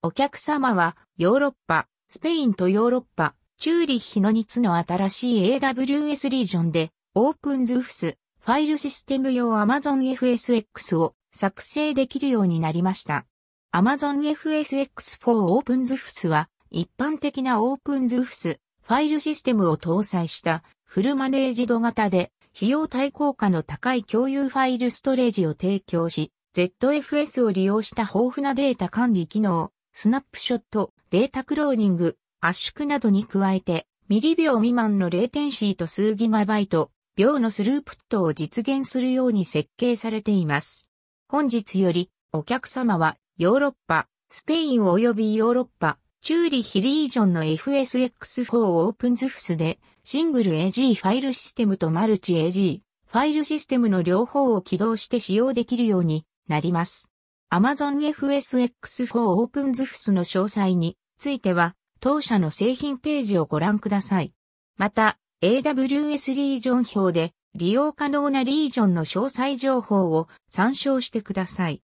お客様はヨーロッパ、スペインとヨーロッパ、チューリッヒの3つの新しい AWS リージョンで OpenZooS ファイルシステム用 Amazon FSX を作成できるようになりました。Amazon FSX for OpenZooS は一般的な OpenZooS ファイルシステムを搭載したフルマネージド型で費用対効果の高い共有ファイルストレージを提供し、ZFS を利用した豊富なデータ管理機能、スナップショット、データクローニング、圧縮などに加えて、ミリ秒未満のレイテンシーと数ギガバイト、秒のスループットを実現するように設計されています。本日より、お客様は、ヨーロッパ、スペイン及びヨーロッパ、チューリッヒリージョンの FSX4 OpenZooS で、シングル AG ファイルシステムとマルチ AG ファイルシステムの両方を起動して使用できるようになります。Amazon FSX4 OpenZooS の詳細については、当社の製品ページをご覧ください。また、AWS リージョン表で利用可能なリージョンの詳細情報を参照してください。